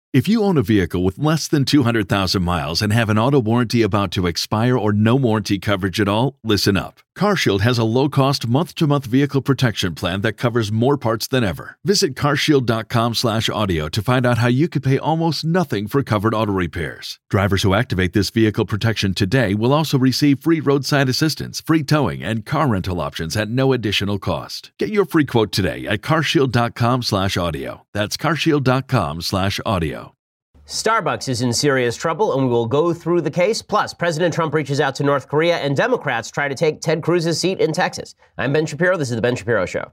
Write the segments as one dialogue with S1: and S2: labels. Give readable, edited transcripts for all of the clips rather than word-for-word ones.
S1: If you own a vehicle with less than 200,000 miles and have an auto warranty about to expire or no warranty coverage at all, listen up. CarShield has a low-cost month-to-month vehicle protection plan that covers more parts than ever. Visit carshield.com/audio to find out how you could pay almost nothing for covered auto repairs. Drivers who activate this vehicle protection today will also receive free roadside assistance, free towing, and car rental options at no additional cost. Get your free quote today at carshield.com/audio. That's carshield.com/audio.
S2: Starbucks is in serious trouble, and we will go through the case. Plus, President Trump reaches out to North Korea, and Democrats try to take Ted Cruz's seat in Texas. I'm Ben Shapiro. This is The Ben Shapiro Show.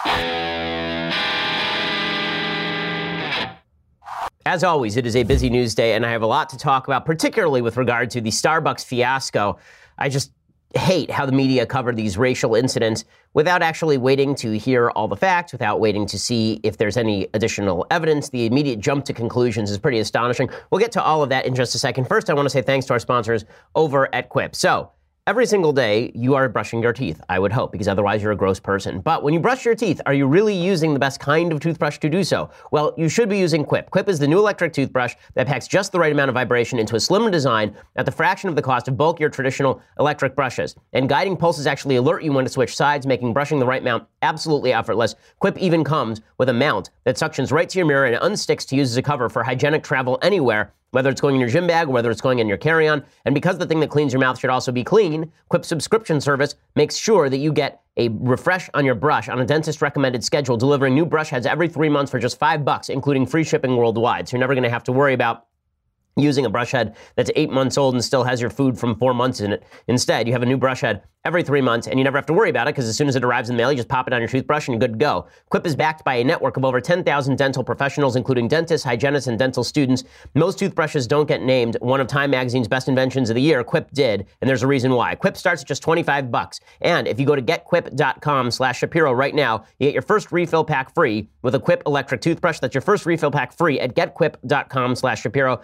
S2: As always, it is a busy news day, and I have a lot to talk about, particularly with regard to the Starbucks fiasco. I just hate how the media cover these racial incidents without actually waiting to hear all the facts, without waiting to see if there's any additional evidence. The immediate jump to conclusions is pretty astonishing. We'll get to all of that in just a second. First, I want to say thanks to our sponsors over at Quip. So, every single day, you are brushing your teeth, I would hope, because otherwise you're a gross person. But when you brush your teeth, are you really using the best kind of toothbrush to do so? Well, you should be using Quip. Quip is the new electric toothbrush that packs just the right amount of vibration into a slimmer design at the fraction of the cost of bulkier traditional electric brushes. And guiding pulses actually alert you when to switch sides, making brushing the right mount absolutely effortless. Quip even comes with a mount that suctions right to your mirror and unsticks to use as a cover for hygienic travel anywhere, whether it's going in your gym bag or whether it's going in your carry-on. And because the thing that cleans your mouth should also be clean, Quip's subscription service makes sure that you get a refresh on your brush on a dentist-recommended schedule, delivering new brush heads every 3 months for just $5, including free shipping worldwide. So you're never going to have to worry about using a brush head that's 8 months old and still has your food from 4 months in it. Instead, you have a new brush head every 3 months, and you never have to worry about it because as soon as it arrives in the mail, you just pop it on your toothbrush and you're good to go. Quip is backed by a network of over 10,000 dental professionals, including dentists, hygienists, and dental students. Most toothbrushes don't get named one of Time Magazine's best inventions of the year. Quip did, and there's a reason why. Quip starts at just $25. And if you go to getquip.com/Shapiro right now, you get your first refill pack free with a Quip electric toothbrush. That's your first refill pack free at getquip.com/Shapiro,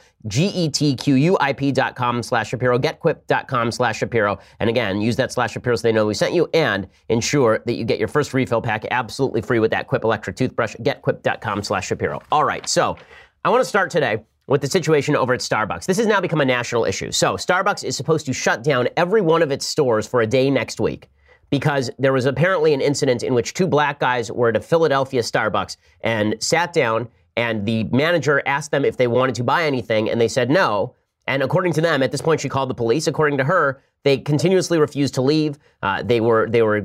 S2: getquip.com/Shapiro, getquip.com/Shapiro. And again, use that /Shapiro so they know we sent you, and ensure that you get your first refill pack absolutely free with that Quip electric toothbrush. Getquip.com/Shapiro. All right, so I want to start today with the situation over at Starbucks. This has now become a national issue. So Starbucks is supposed to shut down every one of its stores for a day next week because there was apparently an incident in which two black guys were at a Philadelphia Starbucks and sat down, and the manager asked them if they wanted to buy anything, and they said no. And according to them, at this point, she called the police. According to her, they continuously refused to leave. They were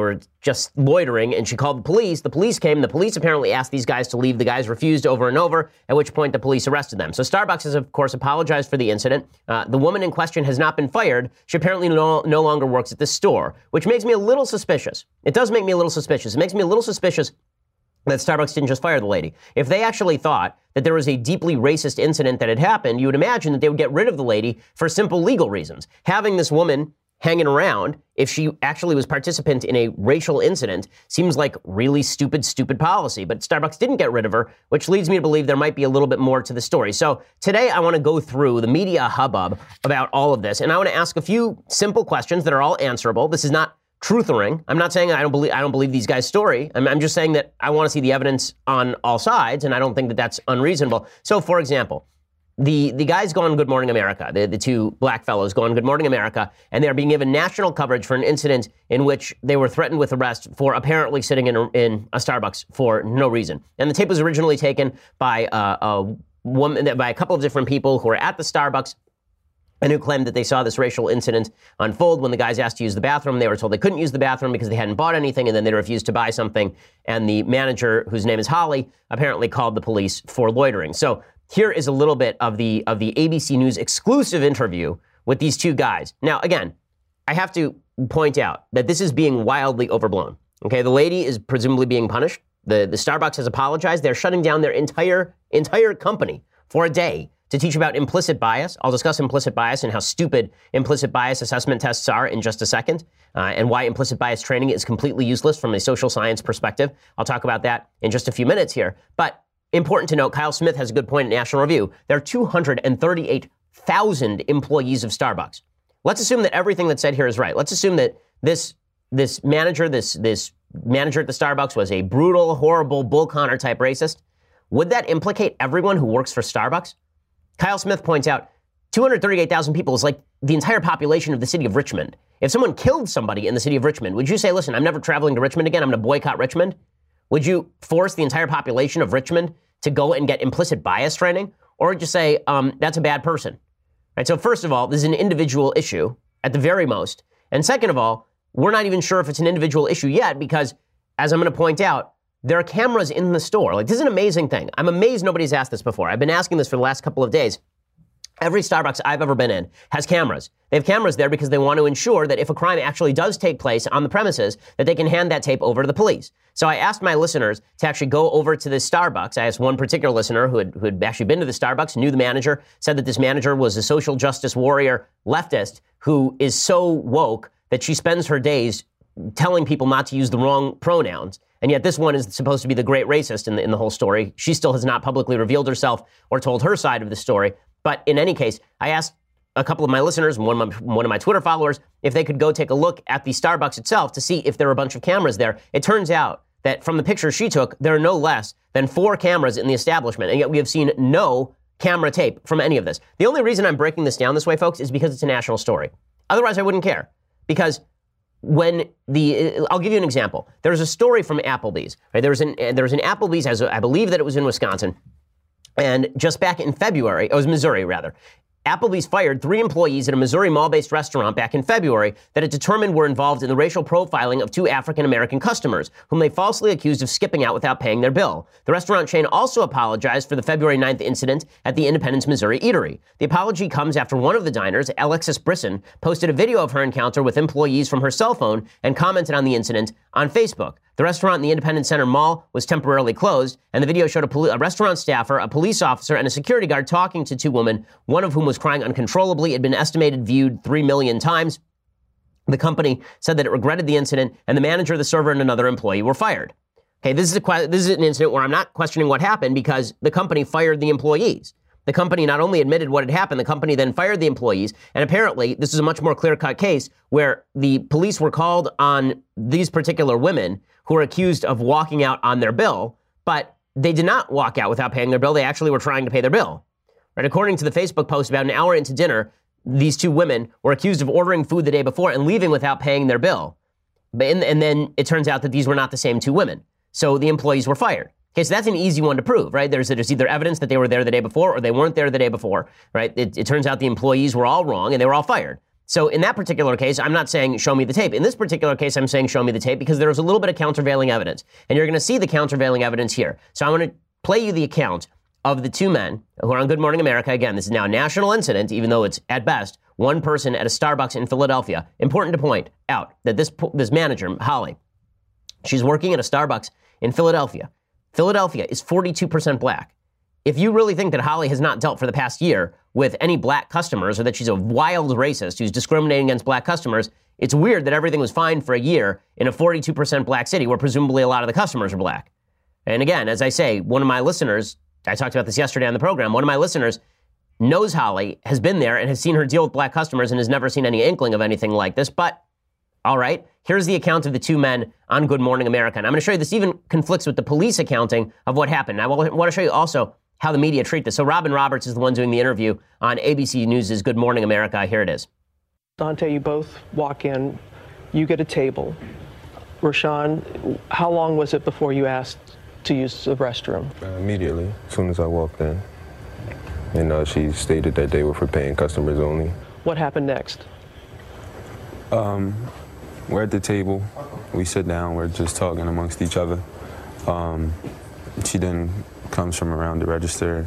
S2: just loitering, and she called the police. The police came. The police apparently asked these guys to leave. The guys refused over and over, at which point the police arrested them. So Starbucks has, of course, apologized for the incident. The woman in question has not been fired. She apparently no longer works at this store, which makes me a little suspicious. It does make me a little suspicious. It makes me a little suspicious that Starbucks didn't just fire the lady. If they actually thought that there was a deeply racist incident that had happened, you would imagine that they would get rid of the lady for simple legal reasons. Having this woman hanging around, if she actually was participant in a racial incident, seems like really stupid policy. But Starbucks didn't get rid of her, which leads me to believe there might be a little bit more to the story. So today I want to go through the media hubbub about all of this, and I want to ask a few simple questions that are all answerable. This is not truthering. I'm not saying I don't believe these guys' story. I'm just saying that I want to see the evidence on all sides, and I don't think that that's unreasonable. So, for example, the guys go on Good Morning America, the two black fellows go on Good Morning America, and they're being given national coverage for an incident in which they were threatened with arrest for apparently sitting in a Starbucks for no reason. And the tape was originally taken by a woman, by a couple of different people who were at the Starbucks and who claimed that they saw this racial incident unfold. When the guys asked to use the bathroom, they were told they couldn't use the bathroom because they hadn't bought anything, and then they refused to buy something. And the manager, whose name is Holly, apparently called the police for loitering. So here is a little bit of the ABC News exclusive interview with these two guys. Now, again, I have to point out that this is being wildly overblown. Okay, the lady is presumably being punished. The Starbucks has apologized. They're shutting down their entire company for a day to teach about implicit bias. I'll discuss implicit bias and how stupid implicit bias assessment tests are in just a second, and why implicit bias training is completely useless from a social science perspective. I'll talk about that in just a few minutes here. But important to note, Kyle Smith has a good point at National Review. There are 238,000 employees of Starbucks. Let's assume that everything that's said here is right. Let's assume that this manager at the Starbucks was a brutal, horrible, Bull Connor type racist. would that implicate everyone who works for Starbucks? Kyle Smith points out 238,000 people is like the entire population of the city of Richmond. If someone killed somebody in the city of Richmond, would you say, listen, I'm never traveling to Richmond again, I'm going to boycott Richmond? Would you force the entire population of Richmond to go and get implicit bias training? Or would you say, that's a bad person? Right, so first of all, this is an individual issue at the very most. And second of all, we're not even sure if it's an individual issue yet because, as I'm going to point out, there are cameras in the store. Like, this is an amazing thing. I'm amazed nobody's asked this before. I've been asking this for the last couple of days. Every Starbucks I've ever been in has cameras. They have cameras there because they want to ensure that if a crime actually does take place on the premises, that they can hand that tape over to the police. So I asked my listeners to actually go over to this Starbucks. I asked one particular listener who had actually been to the Starbucks, knew the manager, said that this manager was a social justice warrior leftist who is so woke that she spends her days telling people not to use the wrong pronouns. And yet this one is supposed to be the great racist in the whole story. She still has not publicly revealed herself or told her side of the story. But in any case, I asked a couple of my listeners, one of my Twitter followers, if they could go take a look at the Starbucks itself to see if there were a bunch of cameras there. It turns out that from the pictures she took, there are no less than 4 cameras in the establishment. And yet we have seen no camera tape from any of this. The only reason I'm breaking this down this way, folks, is because it's a national story. Otherwise, I wouldn't care. Because I'll give you an example. There's a story from Applebee's. Right? There was an Applebee's, I believe that it was in Wisconsin. And just back in February, it was Missouri rather, Applebee's fired 3 employees at a Missouri mall-based restaurant back in February that it determined were involved in the racial profiling of 2 African-American customers, whom they falsely accused of skipping out without paying their bill. The restaurant chain also apologized for the February 9th incident at the Independence, Missouri eatery. The apology comes after one of the diners, Alexis Brisson, posted a video of her encounter with employees from her cell phone and commented on the incident on Facebook. The restaurant in the Independence Center Mall was temporarily closed, and the video showed a restaurant staffer, a police officer, and a security guard talking to 2 women, one of whom was crying uncontrollably. It had been estimated viewed 3 million times. The company said that it regretted the incident, and the manager, the server, and another employee were fired. Okay, this is an incident where I'm not questioning what happened because the company fired the employees. The company not only admitted what had happened, the company then fired the employees. And apparently, this is a much more clear-cut case where the police were called on these particular women who were accused of walking out on their bill, but they did not walk out without paying their bill. They actually were trying to pay their bill. Right? According to the Facebook post, about an hour into dinner, these 2 women were accused of ordering food the day before and leaving without paying their bill. And then it turns out that these were not the same 2 women. So the employees were fired. Okay, so that's an easy one to prove, right? There's either evidence that they were there the day before or they weren't there the day before, right? It turns out the employees were all wrong and they were all fired. So in that particular case, I'm not saying show me the tape. In this particular case, I'm saying show me the tape because there's a little bit of countervailing evidence. And you're going to see the countervailing evidence here. So I want to play you the account of the 2 men who are on Good Morning America. Again, this is now a national incident, even though it's at best one person at a Starbucks in Philadelphia. Important to point out that this manager, Holly, she's working at a Starbucks in Philadelphia. Philadelphia is 42% black. If you really think that Holly has not dealt for the past year with any black customers or that she's a wild racist who's discriminating against black customers, it's weird that everything was fine for a year in a 42% black city where presumably a lot of the customers are black. And again, as I say, one of my listeners, I talked about this yesterday on the program, one of my listeners knows Holly, has been there and has seen her deal with black customers and has never seen any inkling of anything like this. But, all right, here's the account of the 2 men on Good Morning America. And I'm going to show you this even conflicts with the police accounting of what happened. I want to show you also how the media treat this. So Robin Roberts is the one doing the interview on ABC News' Good Morning America. Here it is.
S3: Dante, you both walk in, you get a table. Rashawn, how long was it before you asked to use the restroom?
S4: Immediately, as soon as I walked in. And she stated that they were for paying customers only.
S3: What happened next?
S4: We're at the table. We sit down. We're just talking amongst each other. She then comes from around the register,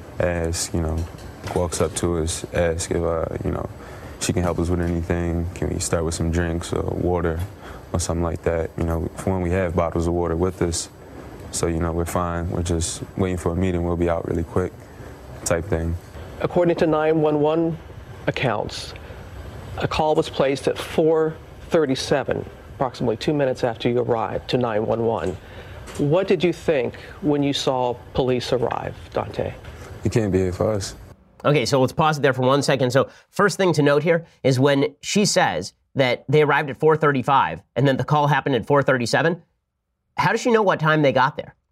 S4: walks up to us, asks if, she can help us with anything. Can we start with some drinks or water or something like that? For when we have bottles of water with us. So, we're fine. We're just waiting for a meeting. We'll be out really quick type thing.
S3: According to 911 accounts, a call was placed at 4:37, approximately 2 minutes after you arrived, to 911. What did you think when you saw police arrive, Dante?
S4: It can't be here for us.
S2: Okay, so let's pause it there for 1 second. So first thing to note here is when she says that they arrived at 4:35 and then the call happened at 4:37, how does she know what time they got there?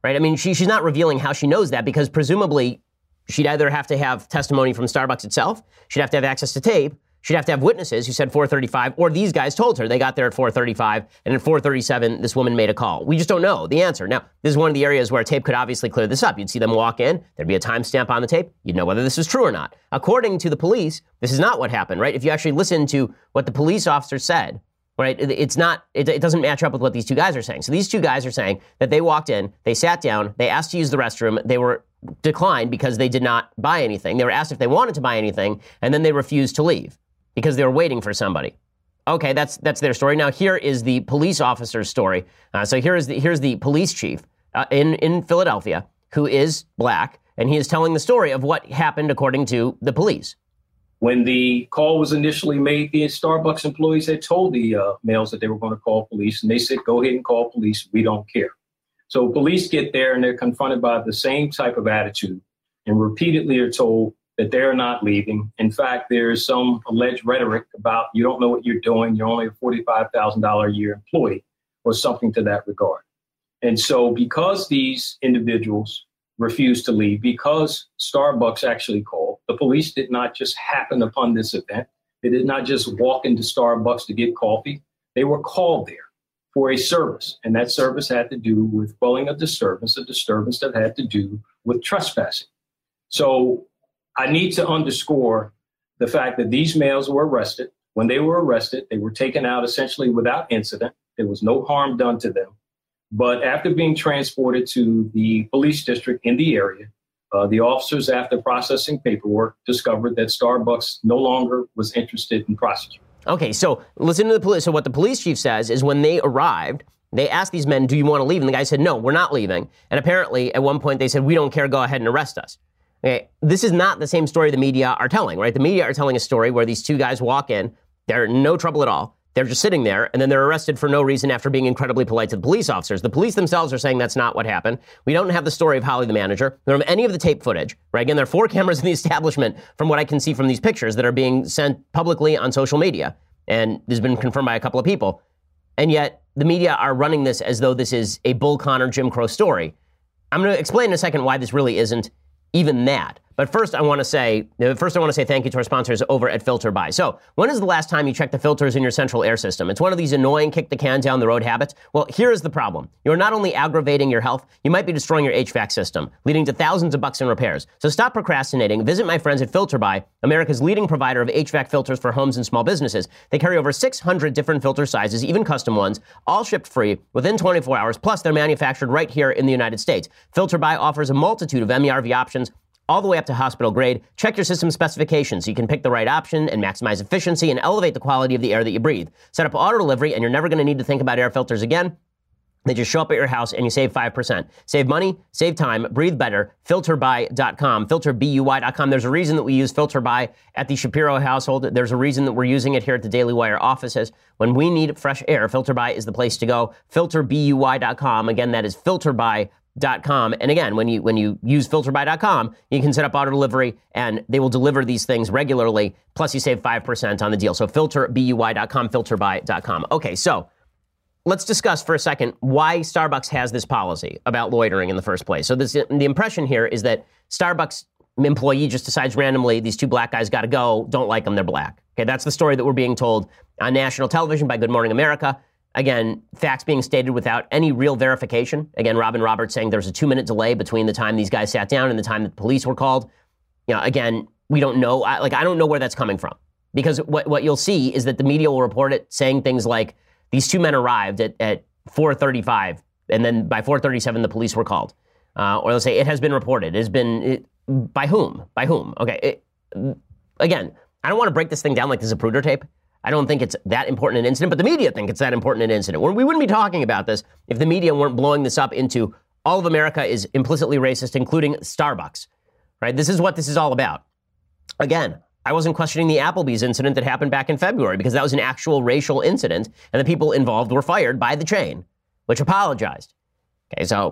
S2: right? I mean, she's not revealing how she knows that because presumably she'd either have to have testimony from Starbucks itself, she'd have to have access to tape, she'd have to have witnesses who said 4:35, or these guys told her they got there at 4:35, and at 4:37, this woman made a call. We just don't know the answer. Now, this is one of the areas where tape could obviously clear this up. You'd see them walk in, there'd be a timestamp on the tape, you'd know whether this is true or not. According to the police, this is not what happened, right? If you actually listen to what the police officer said, right, it doesn't match up with what these two guys are saying. So these two guys are saying that they walked in, they sat down, they asked to use the restroom, they were declined because they did not buy anything. They were asked if they wanted to buy anything, and then they refused to leave because they were waiting for somebody. Okay, that's their story. Now here is the police officer's story. So here's the police chief in Philadelphia who is black, and he is telling the story of what happened according to the police.
S5: When the call was initially made, the Starbucks employees had told the males that they were going to call police, and they said, "Go ahead and call police. We don't care." So police get there and they're confronted by the same type of attitude and repeatedly are told that they're not leaving. In fact, there's some alleged rhetoric about you don't know what you're doing. You're only a $45,000 a year employee or something to that regard. And so because these individuals refused to leave, because Starbucks actually called, the police did not just happen upon this event. They did not just walk into Starbucks to get coffee. They were called there for a service, and that service had to do with quelling a disturbance that had to do with trespassing. So I need to underscore the fact that these males were arrested. When they were arrested, they were taken out essentially without incident. There was no harm done to them. But after being transported to the police district in the area, the officers, after processing paperwork, discovered that Starbucks no longer was interested in prosecuting.
S2: Okay, so listen to the police. So what the police chief says is when they arrived, they asked these men, "Do you want to leave?" And the guy said, "No, we're not leaving." And apparently at one point they said, "We don't care, go ahead and arrest us." Okay, this is not the same story the media are telling, right? The media are telling a story where these two guys walk in, they're no trouble at all. They're just sitting there, and then they're arrested for no reason after being incredibly polite to the police officers. The police themselves are saying that's not what happened. We don't have the story of Holly, the manager. We don't have any of the tape footage, right? Again, there are 4 cameras in the establishment from what I can see from these pictures that are being sent publicly on social media. And this has been confirmed by a couple of people. And yet the media are running this as though this is a Bull Connor, Jim Crow story. I'm going to explain in a second why this really isn't even that. But first, I want to say thank you to our sponsors over at FilterBuy. So, when is the last time you checked the filters in your central air system? It's one of these annoying kick the can down the road habits. Well, here is the problem. You're not only aggravating your health, you might be destroying your HVAC system, leading to thousands of bucks in repairs. So stop procrastinating. Visit my friends at FilterBuy, America's leading provider of HVAC filters for homes and small businesses. They carry over 600 different filter sizes, even custom ones, all shipped free within 24 hours. Plus, they're manufactured right here in the United States. FilterBuy offers a multitude of MERV options, all the way up to hospital grade. Check your system specifications so you can pick the right option and maximize efficiency and elevate the quality of the air that you breathe. Set up auto delivery and you're never going to need to think about air filters again. They just show up at your house and you save 5%. Save money, save time, breathe better. FilterBuy.com, FilterBuy.com. There's a reason that we use FilterBuy at the Shapiro household. There's a reason that we're using it here at the Daily Wire offices. When we need fresh air, FilterBuy is the place to go. FilterBuy.com. Again, that is FilterBuy.com. And again, when you use filterbuy.com, you can set up auto delivery and they will deliver these things regularly. Plus you save 5% on the deal. So filterbuy.com, filterbuy.com. Okay, so let's discuss for a second why Starbucks has this policy about loitering in the first place. So the impression here is that Starbucks employee just decides randomly, these 2 black guys got to go, don't like them, they're black. Okay, that's the story that we're being told on national television by Good Morning America. Again, facts being stated without any real verification. Again, Robin Roberts saying there's a 2-minute delay between the time these guys sat down and the time that the police were called. You know, again, we don't know. I don't know where that's coming from. Because what you'll see is that the media will report it saying things like, these 2 men arrived at 4:35, and then by 4:37, the police were called. Or they'll say, it has been reported. It has been, by whom? By whom? Okay, again, I don't want to break this thing down like this is a Zapruder tape. I don't think it's that important an incident, but the media think it's that important an incident. We wouldn't be talking about this if the media weren't blowing this up into all of America is implicitly racist, including Starbucks, right? This is what this is all about. Again, I wasn't questioning the Applebee's incident that happened back in February because that was an actual racial incident and the people involved were fired by the chain, which apologized. Okay, so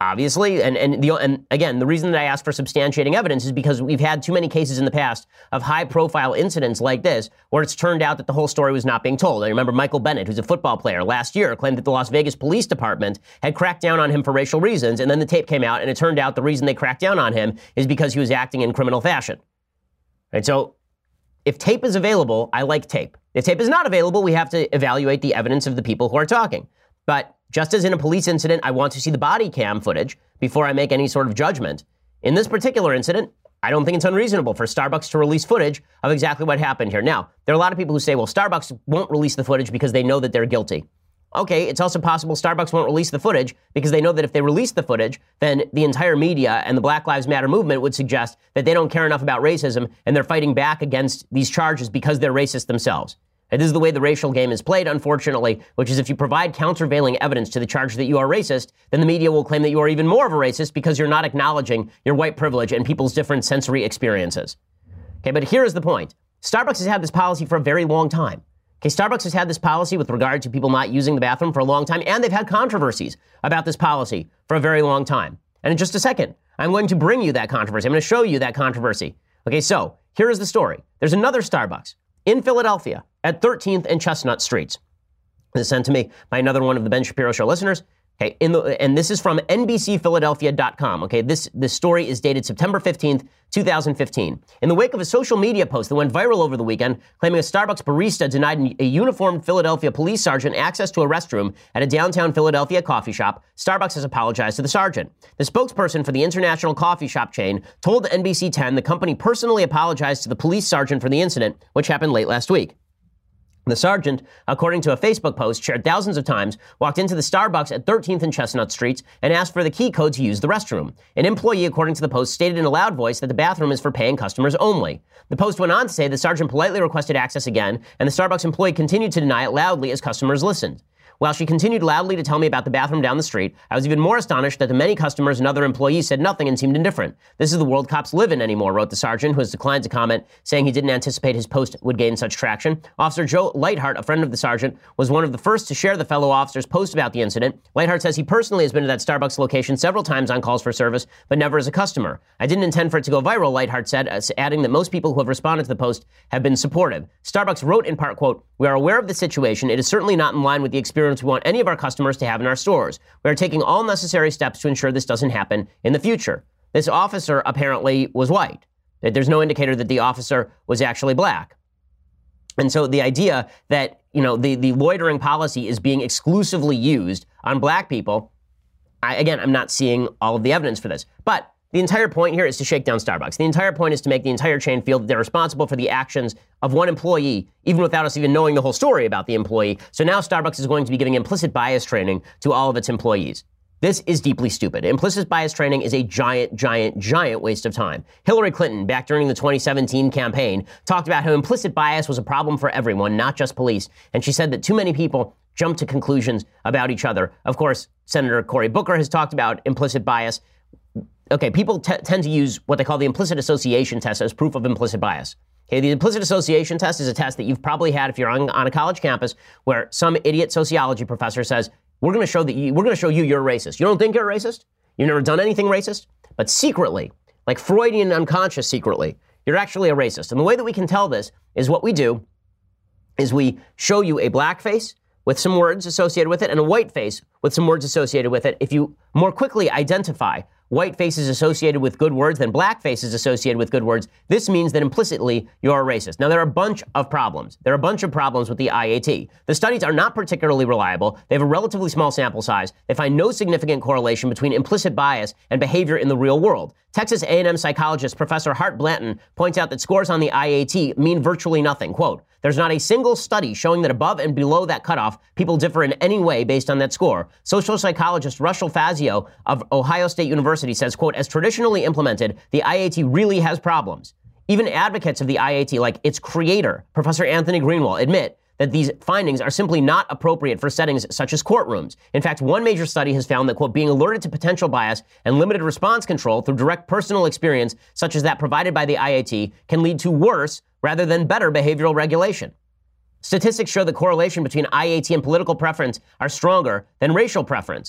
S2: Obviously, and again, the reason that I asked for substantiating evidence is because we've had too many cases in the past of high-profile incidents like this where it's turned out that the whole story was not being told. I remember Michael Bennett, who's a football player, last year claimed that the Las Vegas Police Department had cracked down on him for racial reasons, and then the tape came out, and it turned out the reason they cracked down on him is because he was acting in criminal fashion. Right? So if tape is available, I like tape. If tape is not available, we have to evaluate the evidence of the people who are talking. But just as in a police incident, I want to see the body cam footage before I make any sort of judgment. In this particular incident, I don't think it's unreasonable for Starbucks to release footage of exactly what happened here. Now, there are a lot of people who say, well, Starbucks won't release the footage because they know that they're guilty. Okay, it's also possible Starbucks won't release the footage because they know that if they release the footage, then the entire media and the Black Lives Matter movement would suggest that they don't care enough about racism and they're fighting back against these charges because they're racist themselves. And this is the way the racial game is played, unfortunately, which is if you provide countervailing evidence to the charge that you are racist, then the media will claim that you are even more of a racist because you're not acknowledging your white privilege and people's different sensory experiences. Okay, but here is the point. Starbucks has had this policy for a very long time. Okay, Starbucks has had this policy with regard to people not using the bathroom for a long time, and they've had controversies about this policy for a very long time. And in just a second, I'm going to bring you that controversy. I'm going to show you that controversy. Okay, so here is the story. There's another Starbucks in Philadelphia at 13th and Chestnut Streets. This is sent to me by another one of the Ben Shapiro Show listeners. Okay, and this is from NBCPhiladelphia.com. Okay, this story is dated September 15th, 2015. In the wake of a social media post that went viral over the weekend, claiming a Starbucks barista denied a uniformed Philadelphia police sergeant access to a restroom at a downtown Philadelphia coffee shop, Starbucks has apologized to the sergeant. The spokesperson for the international coffee shop chain told NBC 10 the company personally apologized to the police sergeant for the incident, which happened late last week. The sergeant, according to a Facebook post shared thousands of times, walked into the Starbucks at 13th and Chestnut Streets and asked for the key code to use the restroom. An employee, according to the post, stated in a loud voice that the bathroom is for paying customers only. The post went on to say the sergeant politely requested access again, and the Starbucks employee continued to deny it loudly as customers listened. While she continued loudly to tell me about the bathroom down the street, I was even more astonished that the many customers and other employees said nothing and seemed indifferent. This is the world cops live in anymore, wrote the sergeant, who has declined to comment, saying he didn't anticipate his post would gain such traction. Officer Joe Lightheart, a friend of the sergeant, was one of the first to share the fellow officer's post about the incident. Lightheart says he personally has been to that Starbucks location several times on calls for service, but never as a customer. I didn't intend for it to go viral, Lightheart said, adding that most people who have responded to the post have been supportive. Starbucks wrote in part, quote, "We are aware of the situation. It is certainly not in line with the experience we want any of our customers to have in our stores. We are taking all necessary steps to ensure this doesn't happen in the future." This officer apparently was white. There's no indicator that the officer was actually black. And so the idea that, the loitering policy is being exclusively used on black people, I'm not seeing all of the evidence for this. But the entire point here is to shake down Starbucks. The entire point is to make the entire chain feel that they're responsible for the actions of one employee, even without us even knowing the whole story about the employee. So now Starbucks is going to be giving implicit bias training to all of its employees. This is deeply stupid. Implicit bias training is a giant, giant, giant waste of time. Hillary Clinton, back during the 2017 campaign, talked about how implicit bias was a problem for everyone, not just police. And she said that too many people jump to conclusions about each other. Of course, Senator Cory Booker has talked about implicit bias. Okay, people tend to use what they call the implicit association test as proof of implicit bias. Okay, the implicit association test is a test that you've probably had if you're on a college campus where some idiot sociology professor says, we're going to show you you're racist. You don't think you're a racist? You've never done anything racist? But secretly, like Freudian unconscious secretly, you're actually a racist. And the way that we can tell this is what we do is we show you a black face with some words associated with it and a white face with some words associated with it. If you more quickly identify white faces associated with good words than black faces associated with good words, this means that implicitly you're a racist. Now, there are a bunch of problems. There are a bunch of problems with the IAT. The studies are not particularly reliable. They have a relatively small sample size. They find no significant correlation between implicit bias and behavior in the real world. Texas A&M psychologist Professor Hart Blanton points out that scores on the IAT mean virtually nothing. Quote, "There's not a single study showing that above and below that cutoff, people differ in any way based on that score." Social psychologist Russell Fazio of Ohio State University says, quote, "As traditionally implemented, the IAT really has problems. Even advocates of the IAT, like its creator, Professor Anthony Greenwald, admit that these findings are simply not appropriate for settings such as courtrooms. In fact, one major study has found that, quote, being alerted to potential bias and limited response control through direct personal experience, such as that provided by the IAT, can lead to worse rather than better behavioral regulation. Statistics show the correlation between IAT and political preference are stronger than racial preference."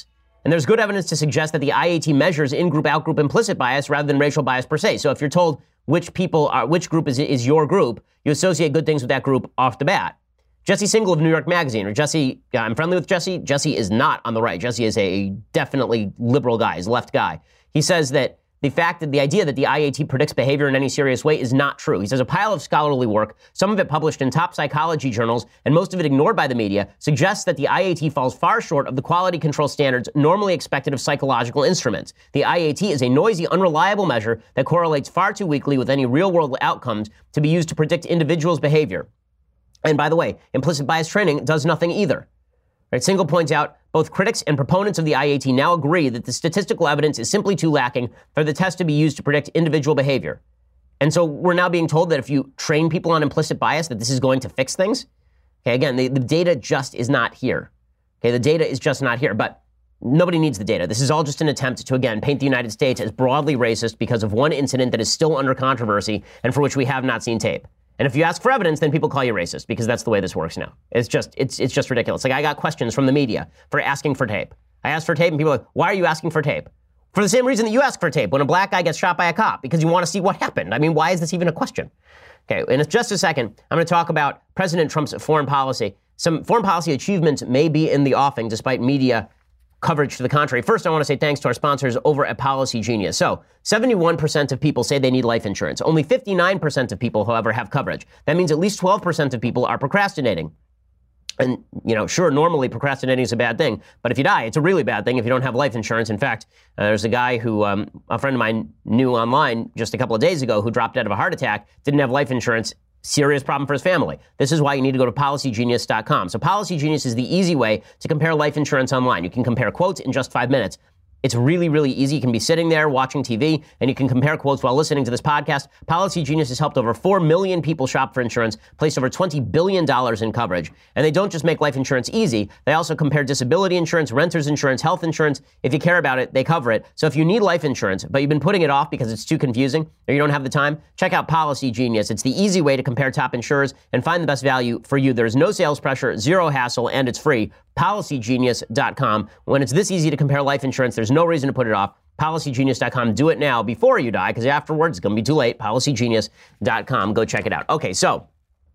S2: And there's good evidence to suggest that the IAT measures in-group, out-group implicit bias rather than racial bias per se. So if you're told which group is your group, you associate good things with that group off the bat. Jesse Singal of New York Magazine, or Jesse, I'm friendly with Jesse. Jesse is not on the right. Jesse is a definitely liberal guy, he's a left guy. He says that the idea that the IAT predicts behavior in any serious way is not true. He says a pile of scholarly work, some of it published in top psychology journals, and most of it ignored by the media, suggests that the IAT falls far short of the quality control standards normally expected of psychological instruments. The IAT is a noisy, unreliable measure that correlates far too weakly with any real-world outcomes to be used to predict individuals' behavior. And by the way, implicit bias training does nothing either. Right? Singal points out, both critics and proponents of the IAT now agree that the statistical evidence is simply too lacking for the test to be used to predict individual behavior. And so we're now being told that if you train people on implicit bias, that this is going to fix things. Okay, again, the data just is not here. Okay, the data is just not here, but nobody needs the data. This is all just an attempt to, again, paint the United States as broadly racist because of one incident that is still under controversy and for which we have not seen tape. And if you ask for evidence, then people call you racist because that's the way this works now. It's just ridiculous. Like, I got questions from the media for asking for tape. I asked for tape and people are like, why are you asking for tape? For the same reason that you ask for tape when a black guy gets shot by a cop, because you want to see what happened. I mean, why is this even a question? Okay, in just a second, I'm going to talk about President Trump's foreign policy. Some foreign policy achievements may be in the offing despite media coverage to the contrary. First, I want to say thanks to our sponsors over at Policy Genius. So, 71% of people say they need life insurance. Only 59% of people, however, have coverage. That means at least 12% of people are procrastinating. And, sure, normally procrastinating is a bad thing, but if you die, it's a really bad thing if you don't have life insurance. In fact, there's a guy who, a friend of mine knew online just a couple of days ago who dropped out of a heart attack, didn't have life insurance. Serious problem for his family. This is why you need to go to PolicyGenius.com. So Policy Genius is the easy way to compare life insurance online. You can compare quotes in just 5 minutes. It's really, really easy. You can be sitting there watching TV, and you can compare quotes while listening to this podcast. Policy Genius has helped over 4 million people shop for insurance, placed over $20 billion in coverage. And they don't just make life insurance easy. They also compare disability insurance, renter's insurance, health insurance. If you care about it, they cover it. So if you need life insurance, but you've been putting it off because it's too confusing or you don't have the time, check out Policy Genius. It's the easy way to compare top insurers and find the best value for you. There's no sales pressure, zero hassle, and it's free. PolicyGenius.com. When it's this easy to compare life insurance, there's no reason to put it off. PolicyGenius.com. Do it now before you die, because afterwards it's going to be too late. PolicyGenius.com. Go check it out. Okay, so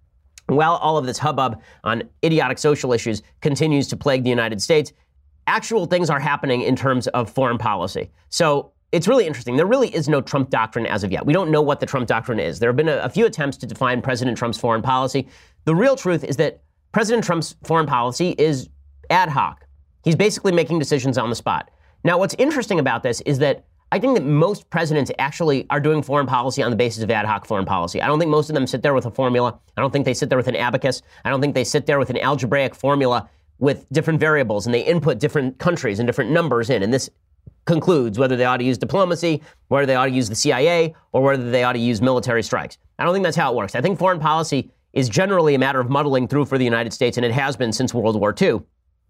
S2: while all of this hubbub on idiotic social issues continues to plague the United States, actual things are happening in terms of foreign policy. So it's really interesting. There really is no Trump doctrine as of yet. We don't know what the Trump doctrine is. There have been a few attempts to define President Trump's foreign policy. The real truth is that President Trump's foreign policy is ad hoc. He's basically making decisions on the spot. Now, what's interesting about this is that I think that most presidents actually are doing foreign policy on the basis of ad hoc foreign policy. I don't think most of them sit there with a formula. I don't think they sit there with an abacus. I don't think they sit there with an algebraic formula with different variables and they input different countries and different numbers in. And this concludes whether they ought to use diplomacy, whether they ought to use the CIA, or whether they ought to use military strikes. I don't think that's how it works. I think foreign policy is generally a matter of muddling through for the United States, and it has been since World War II.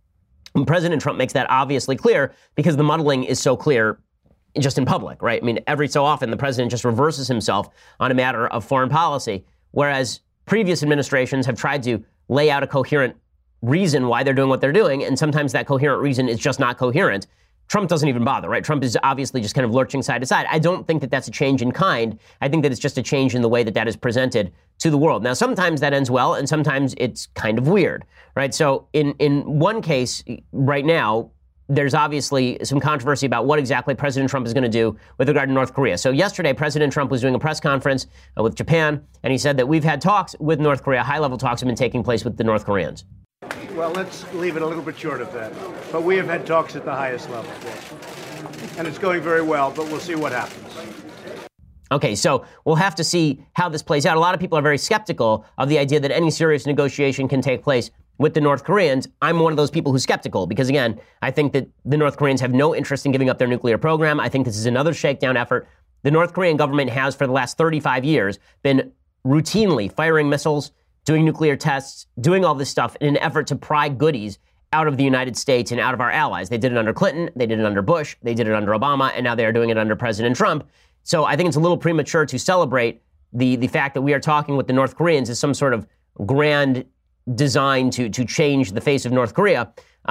S2: And President Trump makes that obviously clear because the muddling is so clear just in public, right? I mean, every so often the president just reverses himself on a matter of foreign policy, whereas previous administrations have tried to lay out a coherent reason why they're doing what they're doing, and sometimes that coherent reason is just not coherent. Trump doesn't even bother, right? Trump is obviously just kind of lurching side to side. I don't think that that's a change in kind. I think that it's just a change in the way that that is presented to the world. Now, sometimes that ends well, and sometimes it's kind of weird, right? So in one case right now, there's obviously some controversy about what exactly President Trump is going to do with regard to North Korea. So yesterday, President Trump was doing a press conference with Japan, and he said that we've had talks with North Korea. High-level talks have been taking place with the North Koreans.
S6: Well, let's leave it a little bit short of that. But we have had talks at the highest level. And it's going very well, but we'll see what happens.
S2: Okay, so we'll have to see how this plays out. A lot of people are very skeptical of the idea that any serious negotiation can take place with the North Koreans. I'm one of those people who's skeptical because, again, I think that the North Koreans have no interest in giving up their nuclear program. I think this is another shakedown effort. The North Korean government has, for the last 35 years, been routinely firing missiles, doing nuclear tests, doing all this stuff in an effort to pry goodies out of the United States and out of our allies. They did it under Clinton, they did it under Bush, they did it under Obama, and now they are doing it under President Trump. So I think it's a little premature to celebrate the fact that we are talking with the North Koreans as some sort of grand design to change the face of North Korea.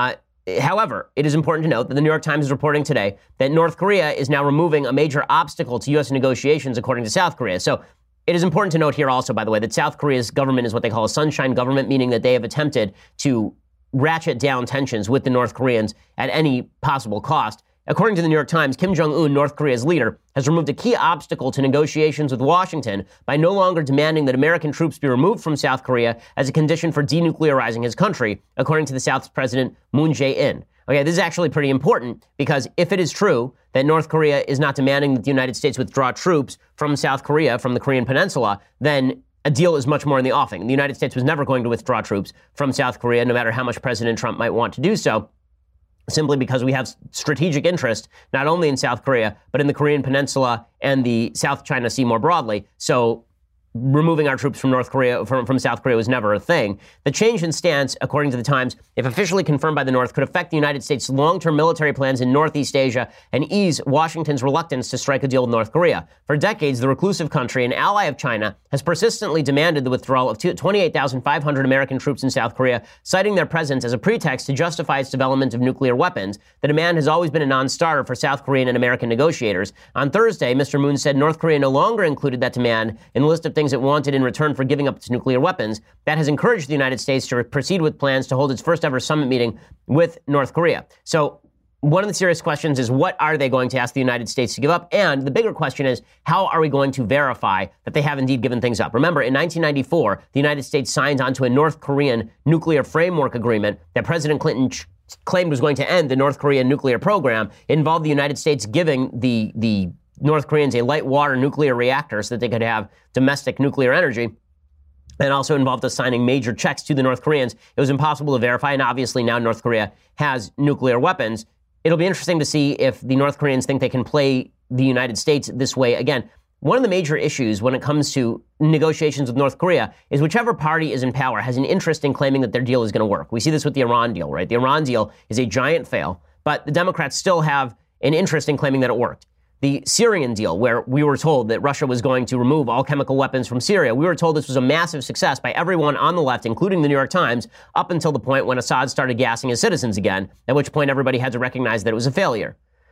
S2: However, it is important to note that the New York Times is reporting today that North Korea is now removing a major obstacle to U.S. negotiations, according to South Korea. So it is important to note here also, by the way, that South Korea's government is what they call a sunshine government, meaning that they have attempted to ratchet down tensions with the North Koreans at any possible cost. According to the New York Times, Kim Jong-un, North Korea's leader, has removed a key obstacle to negotiations with Washington by no longer demanding that American troops be removed from South Korea as a condition for denuclearizing his country, according to the South's President Moon Jae-in. Okay, this is actually pretty important because if it is true that North Korea is not demanding that the United States withdraw troops from South Korea, from the Korean Peninsula, then a deal is much more in the offing. The United States was never going to withdraw troops from South Korea, no matter how much President Trump might want to do so, simply because we have strategic interest not only in South Korea, but in the Korean Peninsula and the South China Sea more broadly. So removing our troops from North Korea, from South Korea was never a thing. The change in stance, according to the Times, if officially confirmed by the North, could affect the United States' long-term military plans in Northeast Asia and ease Washington's reluctance to strike a deal with North Korea. For decades, the reclusive country, an ally of China, has persistently demanded the withdrawal of 28,500 American troops in South Korea, citing their presence as a pretext to justify its development of nuclear weapons. The demand has always been a non-starter for South Korean and American negotiators. On Thursday, Mr. Moon said North Korea no longer included that demand in the list of things it wanted in return for giving up its nuclear weapons. That has encouraged the United States to proceed with plans to hold its first ever summit meeting with North Korea. So one of the serious questions is, what are they going to ask the United States to give up? And the bigger question is, how are we going to verify that they have indeed given things up? Remember, in 1994, the United States signed onto a North Korean nuclear framework agreement that President Clinton claimed was going to end the North Korean nuclear program. It involved the United States giving the North Koreans a light water nuclear reactor so that they could have domestic nuclear energy, and also involved us signing major checks to the North Koreans. It was impossible to verify, and obviously now North Korea has nuclear weapons. It'll be interesting to see if the North Koreans think they can play the United States this way again. One of the major issues when it comes to negotiations with North Korea is whichever party is in power has an interest in claiming that their deal is going to work. We see this with the Iran deal, right? The Iran deal is a giant fail, but the Democrats still have an interest in claiming that it worked. The Syrian deal, where we were told that Russia was going to remove all chemical weapons from Syria, we were told this was a massive success by everyone on the left, including the New York Times, up until the point when Assad started gassing his citizens again, at which point everybody had to recognize that it was a failure.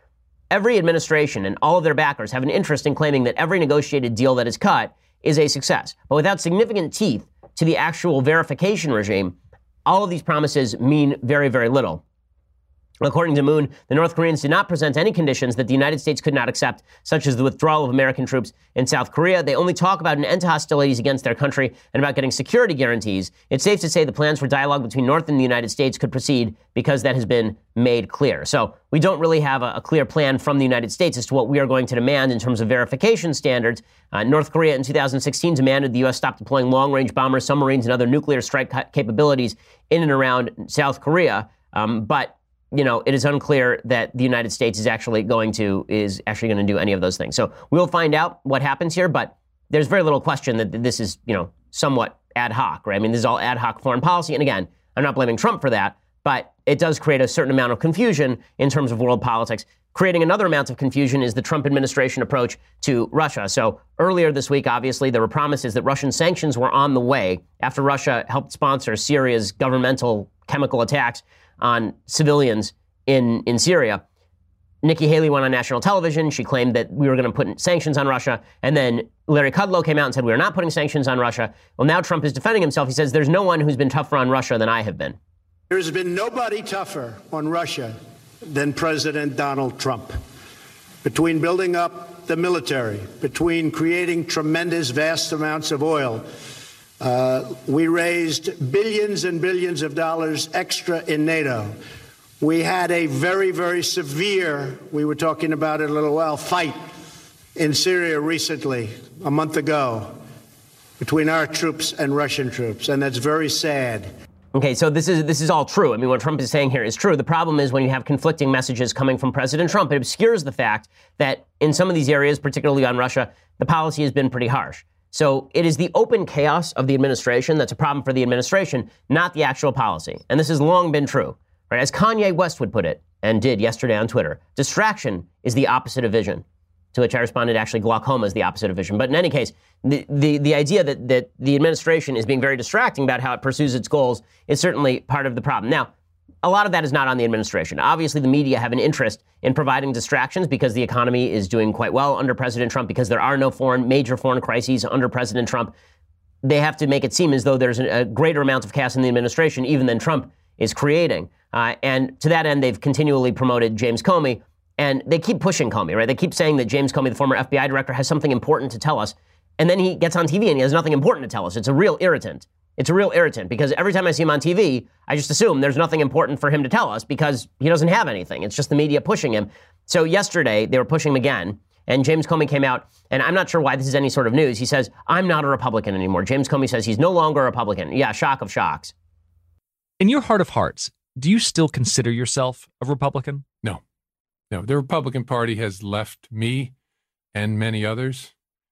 S2: Every administration and all of their backers have an interest in claiming that every negotiated deal that is cut is a success. But without significant teeth to the actual verification regime, all of these promises mean very, very little. According to Moon, the North Koreans did not present any conditions that the United States could not accept, such as the withdrawal of American troops in South Korea. They only talk about an end to hostilities against their country and about getting security guarantees. It's safe to say the plans for dialogue between North and the United States could proceed because that has been made clear. So we don't really have a clear plan from the United States as to what we are going to demand in terms of verification standards. North Korea in 2016 demanded the U.S. stop deploying long-range bombers, submarines, and other nuclear strike capabilities in and around South Korea. But it is unclear that the United States is actually going to do any of those things. So we'll find out what happens here, but there's very little question that this is, somewhat ad hoc, right? I mean, this is all ad hoc foreign policy. And again, I'm not blaming Trump for that, but it does create a certain amount of confusion in terms of world politics. Creating another amount of confusion is the Trump administration approach to Russia. So earlier this week, obviously, there were promises that Russian sanctions were on the way after Russia helped sponsor Syria's governmental chemical attacks on civilians in Syria. Nikki Haley went on national television. She claimed that we were going to put sanctions on Russia. And then Larry Kudlow came out and said we are not putting sanctions on Russia. Well, now Trump is defending himself. He says there's no one who's been tougher on Russia than I have been.
S7: There's been nobody tougher on Russia than President Donald Trump. Between building up the military, between creating tremendous, vast amounts of oil, we raised billions and billions of dollars extra in NATO. We had a very, very severe, we were talking about it a little while, fight in Syria recently, a month ago, between our troops and Russian troops, and that's very sad.
S2: Okay, so this is all true. I mean, what Trump is saying here is true. The problem is when you have conflicting messages coming from President Trump, it obscures the fact that in some of these areas, particularly on Russia, the policy has been pretty harsh. So it is the open chaos of the administration that's a problem for the administration, not the actual policy. And this has long been true. Right? As Kanye West would put it, and did yesterday on Twitter, distraction is the opposite of vision. To which I responded, actually, glaucoma is the opposite of vision. But in any case, the idea that the administration is being very distracting about how it pursues its goals is certainly part of the problem. Now, A lot of that is not on the administration. Obviously, the media have an interest in providing distractions because the economy is doing quite well under President Trump, because there are no major foreign crises under President Trump. They have to make it seem as though there's a greater amount of chaos in the administration even than Trump is creating. And to that end, they've continually promoted James Comey, and they keep pushing Comey, right? They keep saying that James Comey, the former FBI director, has something important to tell us. And then he gets on TV and he has nothing important to tell us. It's a real irritant. It's a real irritant because every time I see him on TV, I just assume there's nothing important for him to tell us because he doesn't have anything. It's just the media pushing him. So yesterday, they were pushing him again. And James Comey came out, and I'm not sure why this is any sort of news. He says, I'm not a Republican anymore. James Comey says he's no longer a Republican. Yeah, shock of shocks.
S8: In your heart of hearts, do you still consider yourself a Republican?
S9: No. The Republican Party has left me and many others.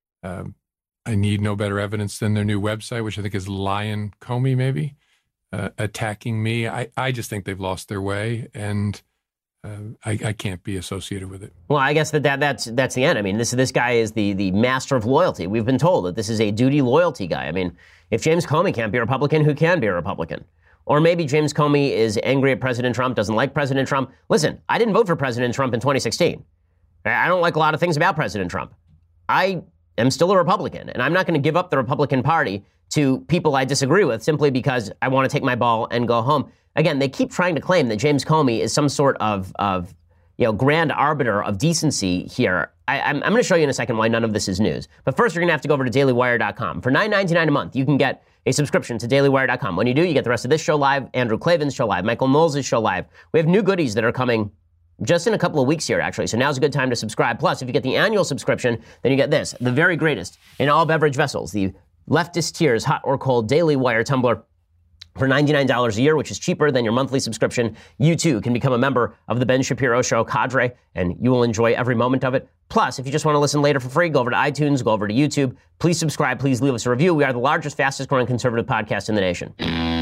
S9: I need no better evidence than their new website, which I think is Lion Comey, maybe, attacking me. I just think they've lost their way, and I can't be associated with it.
S2: Well, I guess that's the end. I mean, this guy is the master of loyalty. We've been told that this is a duty loyalty guy. I mean, if James Comey can't be a Republican, who can be a Republican? Or maybe James Comey is angry at President Trump, doesn't like President Trump. Listen, I didn't vote for President Trump in 2016. I don't like a lot of things about President Trump. I am still a Republican, and I'm not going to give up the Republican Party to people I disagree with simply because I want to take my ball and go home. Again, they keep trying to claim that James Comey is some sort of grand arbiter of decency here. I'm going to show you in a second why none of this is news. But first, you're going to have to go over to dailywire.com. For $9.99 a month, you can get a subscription to dailywire.com. When you do, you get the rest of this show live, Andrew Klavan's show live, Michael Knowles' show live. We have new goodies that are coming just in a couple of weeks here, actually. So now's a good time to subscribe. Plus, if you get the annual subscription, then you get this, the very greatest in all beverage vessels, the Leftist Tears Hot or Cold Daily Wire tumbler for $99 a year, which is cheaper than your monthly subscription. You, too, can become a member of the Ben Shapiro Show cadre, and you will enjoy every moment of it. Plus, if you just want to listen later for free, go over to iTunes, go over to YouTube. Please subscribe. Please leave us a review. We are the largest, fastest-growing conservative podcast in the nation.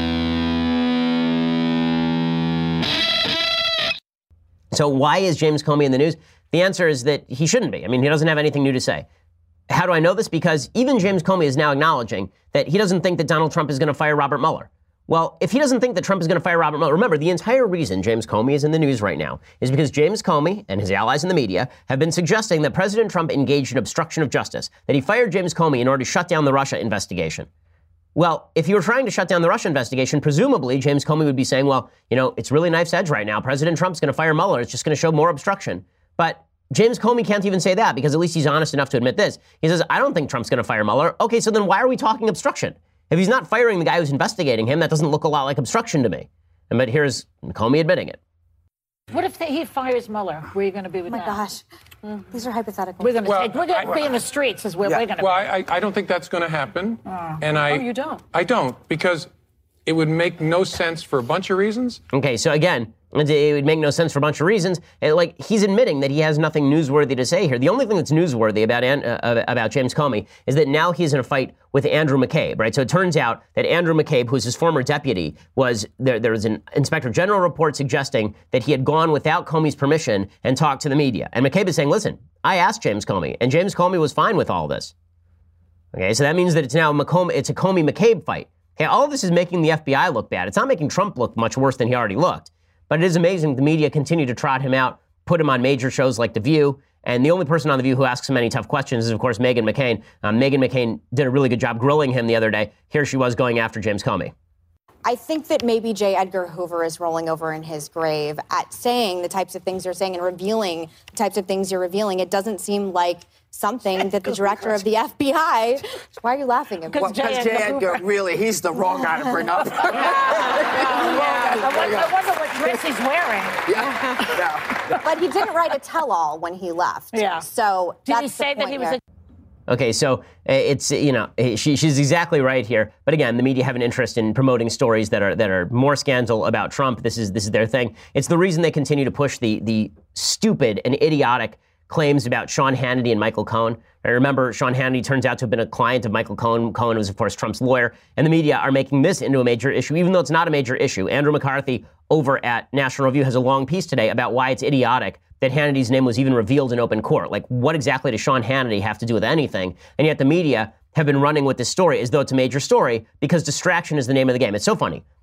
S2: So why is James Comey in the news? The answer is that he shouldn't be. I mean, he doesn't have anything new to say. How do I know this? Because even James Comey is now acknowledging that he doesn't think that Donald Trump is going to fire Robert Mueller. Well, if he doesn't think that Trump is going to fire Robert Mueller, remember, the entire reason James Comey is in the news right now is because James Comey and his allies in the media have been suggesting that President Trump engaged in obstruction of justice, that he fired James Comey in order to shut down the Russia investigation. Well, if you were trying to shut down the Russia investigation, presumably James Comey would be saying, well, it's really knife's edge right now. President Trump's going to fire Mueller. It's just going to show more obstruction. But James Comey can't even say that because at least he's honest enough to admit this. He says, I don't think Trump's going to fire Mueller. Okay, so then why are we talking obstruction? If he's not firing the guy who's investigating him, that doesn't look a lot like obstruction to me. But here's Comey admitting it.
S10: What if he fires Mueller? Where are you going to be with that?
S11: Oh, my gosh. These are hypothetical.
S10: We're going to be in the streets is where we're going to be.
S9: Well, I don't think that's going to happen.
S10: You don't?
S9: I don't, because it would make no sense for a bunch of reasons.
S2: Okay, so again, it would make no sense for a bunch of reasons. He's admitting that he has nothing newsworthy to say here. The only thing that's newsworthy about James Comey is that now he's in a fight with Andrew McCabe, right? So it turns out that Andrew McCabe, who's his former deputy, there was an Inspector General report suggesting that he had gone without Comey's permission and talked to the media. And McCabe is saying, listen, I asked James Comey, and James Comey was fine with all this. Okay, so that means that it's now it's a Comey-McCabe fight. Okay, all of this is making the FBI look bad. It's not making Trump look much worse than he already looked. But it is amazing the media continue to trot him out, put him on major shows like The View. And the only person on The View who asks him any tough questions is, of course, Meghan McCain. Meghan McCain did a really good job grilling him the other day. Here she was going after James Comey.
S11: I think that maybe J. Edgar Hoover is rolling over in his grave at saying the types of things you're saying and revealing the types of things you're revealing. It doesn't seem like something that the director of the FBI... Why are you laughing?
S12: Because J. Edgar, really, he's the wrong guy to bring up.
S10: I wonder what dress he's wearing.
S11: Yeah. But he didn't write a tell-all when he left.
S10: Yeah.
S11: So
S10: did he say that he was
S2: Okay, so it's, she's exactly right here. But again, the media have an interest in promoting stories that are more scandal about Trump. This is their thing. It's the reason they continue to push the stupid and idiotic claims about Sean Hannity and Michael Cohen. I remember Sean Hannity turns out to have been a client of Michael Cohen. Cohen was, of course, Trump's lawyer. And the media are making this into a major issue, even though it's not a major issue. Andrew McCarthy over at National Review has a long piece today about why it's idiotic that Hannity's name was even revealed in open court. Like, what exactly does Sean Hannity have to do with anything? And yet the media have been running with this story as though it's a major story because distraction is the name of the game. It's so funny.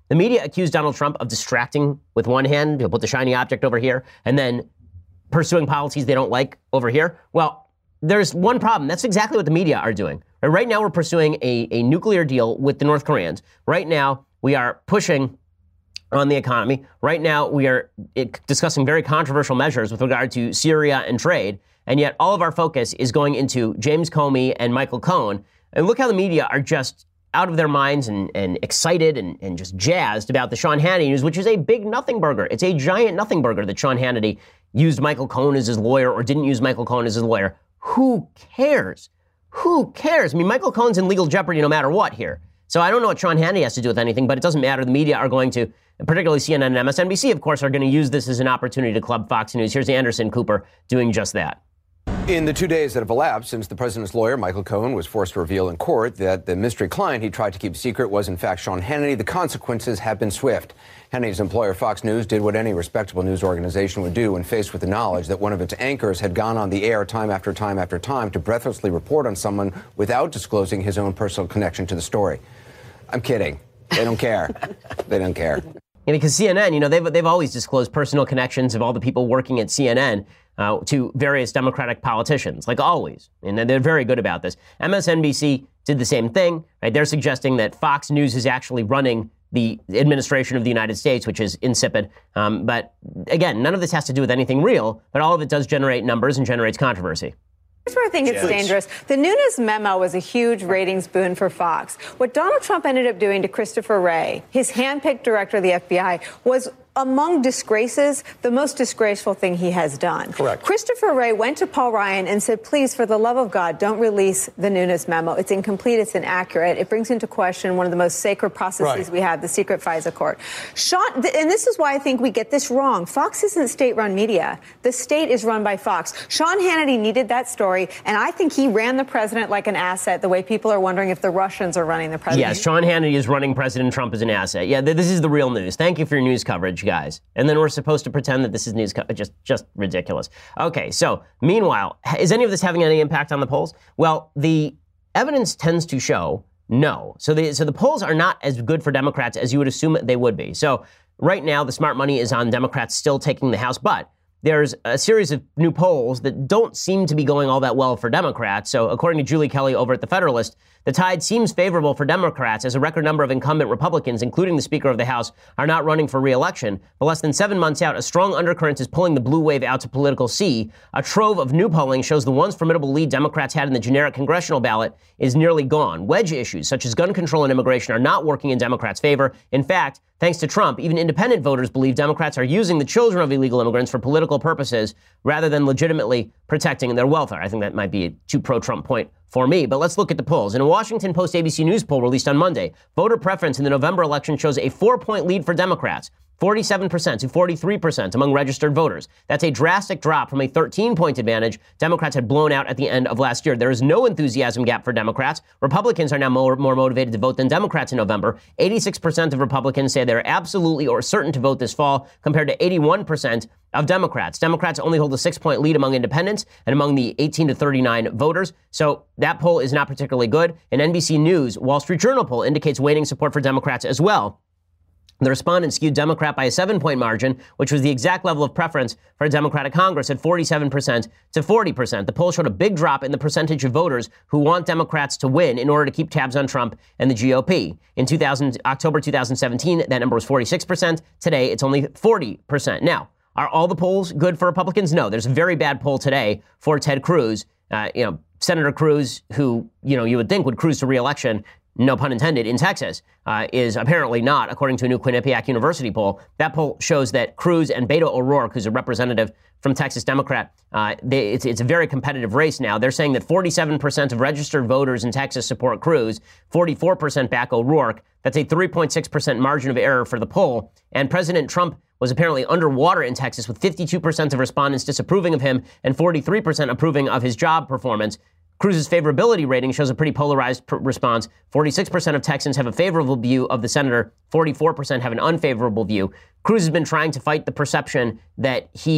S2: The media accused Donald Trump of distracting with one hand, he'll put the shiny object over here, and then pursuing policies they don't like over here. Well, there's one problem. That's exactly what the media are doing. Right now, we're pursuing a nuclear deal with the North Koreans. Right now, we are pushing on the economy. Right now, we are discussing very controversial measures with regard to Syria and trade. And yet all of our focus is going into James Comey and Michael Cohen. And look how the media are just out of their minds and excited and just jazzed about the Sean Hannity news, which is a big nothing burger. It's a giant nothing burger that Sean Hannity used Michael Cohen as his lawyer or didn't use Michael Cohen as his lawyer. Who cares? Who cares? I mean, Michael Cohen's in legal jeopardy no matter what here. So I don't know what Sean Hannity has to do with anything, but it doesn't matter. The media are going to, particularly CNN and MSNBC, of course, are going to use this as an opportunity to club Fox News. Here's Anderson Cooper doing just that.
S13: In the 2 days that have elapsed since the president's lawyer, Michael Cohen, was forced to reveal in court that the mystery client he tried to keep secret was, in fact, Sean Hannity, the consequences have been swift. Hannity's employer, Fox News, did what any respectable news organization would do when faced with the knowledge that one of its anchors had gone on the air time after time after time to breathlessly report on someone without disclosing his own personal connection to the story. I'm kidding. They don't care. They don't care.
S2: Yeah, because CNN, they've always disclosed personal connections of all the people working at CNN to various Democratic politicians, like always. And they're very good about this. MSNBC did the same thing, right? They're suggesting that Fox News is actually running the administration of the United States, which is insipid. But again, none of this has to do with anything real, but all of it does generate numbers and generates controversy.
S14: Here's where I think it's dangerous. The Nunes memo was a huge ratings boon for Fox. What Donald Trump ended up doing to Christopher Wray, his handpicked director of the FBI, was among disgraces, the most disgraceful thing he has done.
S15: Correct.
S14: Christopher Wray went to Paul Ryan and said, please, for the love of God, don't release the Nunes memo. It's incomplete. It's inaccurate. It brings into question one of the most sacred processes we have, the secret FISA court. And this is why I think we get this wrong. Fox isn't state-run media. The state is run by Fox. Sean Hannity needed that story, and I think he ran the president like an asset, the way people are wondering if the Russians are running the president.
S2: Yes, Sean Hannity is running President Trump as an asset. Yeah, this is the real news. Thank you for your news coverage, guys. And then we're supposed to pretend that this is news just ridiculous. Okay, so meanwhile, is any of this having any impact on the polls? Well, the evidence tends to show no. So the polls are not as good for Democrats as you would assume they would be. So right now, the smart money is on Democrats still taking the House, but there's a series of new polls that don't seem to be going all that well for Democrats. So according to Julie Kelly over at The Federalist, the tide seems favorable for Democrats as a record number of incumbent Republicans, including the Speaker of the House, are not running for re-election. But less than 7 months out, a strong undercurrent is pulling the blue wave out to political sea. A trove of new polling shows the once formidable lead Democrats had in the generic congressional ballot is nearly gone. Wedge issues such as gun control and immigration are not working in Democrats' favor. In fact, thanks to Trump, even independent voters believe Democrats are using the children of illegal immigrants for political purposes rather than legitimately protecting their welfare. I think that might be a too pro-Trump point for me, but let's look at the polls. In a Washington Post ABC News poll released on Monday, voter preference in the November election shows a 4-point lead for Democrats, 47% to 43% among registered voters. That's a drastic drop from a 13-point advantage Democrats had blown out at the end of last year. There is no enthusiasm gap for Democrats. Republicans are now more motivated to vote than Democrats in November. 86% of Republicans say they're absolutely or certain to vote this fall, compared to 81% of Democrats. Democrats only hold a 6-point lead among independents and among the 18 to 39 voters. So that poll is not particularly good. An NBC News Wall Street Journal poll indicates waning support for Democrats as well. The respondents skewed Democrat by a 7-point margin, which was the exact level of preference for a Democratic Congress at 47% to 40%. The poll showed a big drop in the percentage of voters who want Democrats to win in order to keep tabs on Trump and the GOP. In October 2017, that number was 46%. Today, it's only 40%. Now, are all the polls good for Republicans? No. There's a very bad poll today for Ted Cruz. Senator Cruz, who, you would think would cruise to re-election, no pun intended, in Texas, is apparently not, according to a new Quinnipiac University poll. That poll shows that Cruz and Beto O'Rourke, who's a representative from Texas Democrat, it's a very competitive race now. They're saying that 47% of registered voters in Texas support Cruz, 44% back O'Rourke. That's a 3.6% margin of error for the poll. And President Trump was apparently underwater in Texas, with 52% of respondents disapproving of him and 43% approving of his job performance. Cruz's favorability rating shows a pretty polarized response. 46% of Texans have a favorable view of the senator. 44% have an unfavorable view. Cruz has been trying to fight the perception that he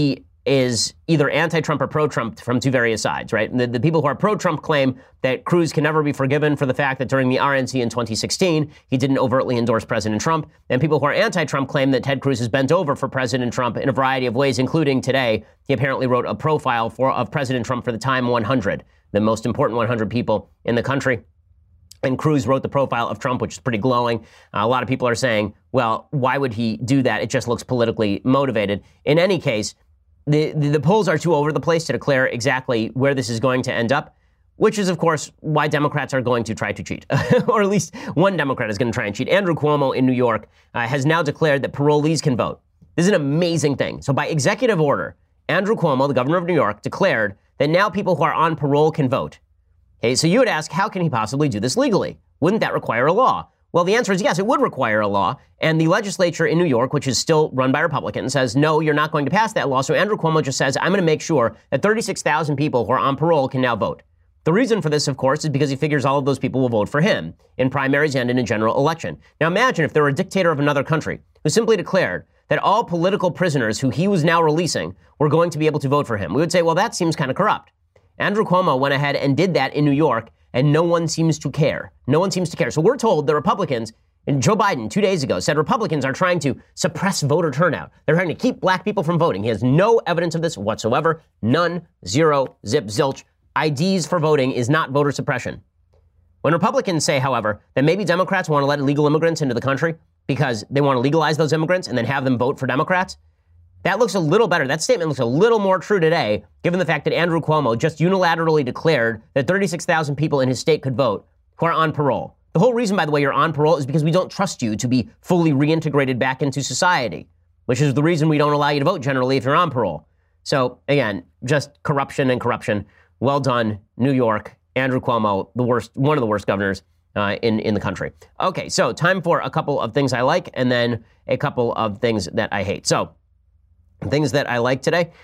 S2: is either anti-Trump or pro-Trump from two various sides, right? The people who are pro-Trump claim that Cruz can never be forgiven for the fact that during the RNC in 2016, he didn't overtly endorse President Trump. And people who are anti-Trump claim that Ted Cruz has bent over for President Trump in a variety of ways, including today. He apparently wrote a profile of President Trump for the Time 100, the most important 100 people in the country. And Cruz wrote the profile of Trump, which is pretty glowing. A lot of people are saying, well, why would he do that? It just looks politically motivated. In any case, the polls are too over the place to declare exactly where this is going to end up, which is, of course, why Democrats are going to try to cheat, or at least one Democrat is going to try and cheat. Andrew Cuomo in New York has now declared that parolees can vote. This is an amazing thing. So by executive order, Andrew Cuomo, the governor of New York, declared that now people who are on parole can vote. Okay, so you would ask, how can he possibly do this legally? Wouldn't that require a law? Well, the answer is yes, it would require a law. And the legislature in New York, which is still run by Republicans, says, no, you're not going to pass that law. So Andrew Cuomo just says, I'm going to make sure that 36,000 people who are on parole can now vote. The reason for this, of course, is because he figures all of those people will vote for him in primaries and in a general election. Now imagine if there were a dictator of another country who simply declared that all political prisoners who he was now releasing were going to be able to vote for him. We would say, well, that seems kind of corrupt. Andrew Cuomo went ahead and did that in New York, and no one seems to care. No one seems to care. So we're told the Republicans, and Joe Biden 2 days ago said Republicans are trying to suppress voter turnout. They're trying to keep black people from voting. He has no evidence of this whatsoever. None, zero, zip, zilch. IDs for voting is not voter suppression. When Republicans say, however, that maybe Democrats want to let illegal immigrants into the country because they want to legalize those immigrants and then have them vote for Democrats, that looks a little better. That statement looks a little more true today, given the fact that Andrew Cuomo just unilaterally declared that 36,000 people in his state could vote who are on parole. The whole reason, by the way, you're on parole is because we don't trust you to be fully reintegrated back into society, which is the reason we don't allow you to vote generally if you're on parole. So, again, just corruption and corruption. Well done, New York. Andrew Cuomo, one of the worst governors in the country. Okay, so time for a couple of things I like and then a couple of things that I hate. So, things that I like today.